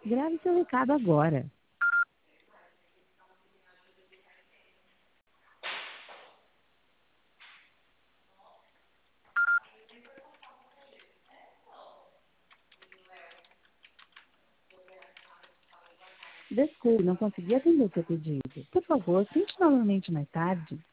Grave seu recado agora. Desculpe, não consegui atender seu pedido. Por favor, tente novamente mais tarde.